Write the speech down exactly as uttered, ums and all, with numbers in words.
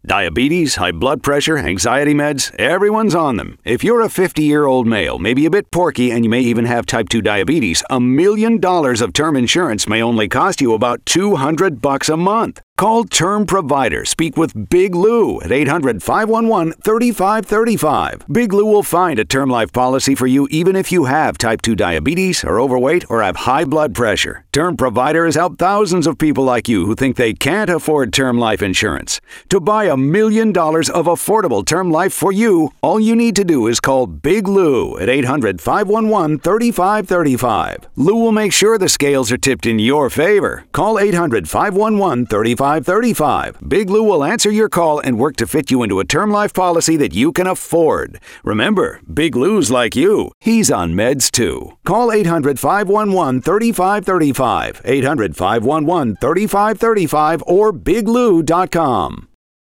Diabetes, high blood pressure, anxiety meds, everyone's on them. If you're a fifty-year-old male, maybe a bit porky, and you may even have type two diabetes, a million dollars of term insurance may only cost you about two hundred bucks a month. Call Term Provider. Speak with Big Lou at eight hundred, five one one, three five three five. Big Lou will find a term life policy for you even if you have type two diabetes, are overweight, or have high blood pressure. Term Provider has helped thousands of people like you who think they can't afford term life insurance. To buy a million dollars of affordable term life for you, all you need to do is call Big Lou at eight hundred, five one one, three five three five. Lou will make sure the scales are tipped in your favor. Call eight hundred, five one one, three five three five. Big Lou will answer your call and work to fit you into a term life policy that you can afford. Remember, Big Lou's like you. He's on meds too. Call eight hundred, five one one, three five three five, eight hundred, five one one, three five three five, or big lou dot com.